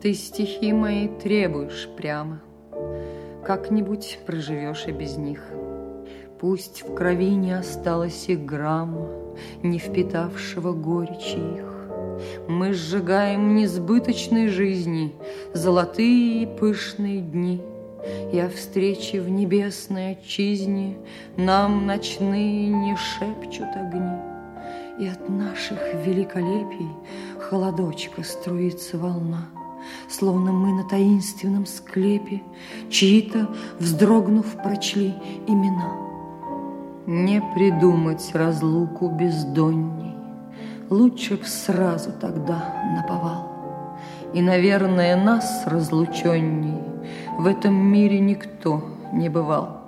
Ты стихи мои требуешь прямо, как-нибудь проживешь и без них. Пусть в крови не осталось и грамма, не впитавшего горечи их. Мы сжигаем несбыточной жизни золотые и пышные дни, и о встрече в небесной отчизне нам ночные не шепчут огни. И от наших великолепий холодочка струится волна, словно мы на таинственном склепе чьи-то, вздрогнув, прочли имена. Не придумать разлуку бездонней, лучше б сразу тогда наповал. И, наверное, нас разлученней в этом мире никто не бывал.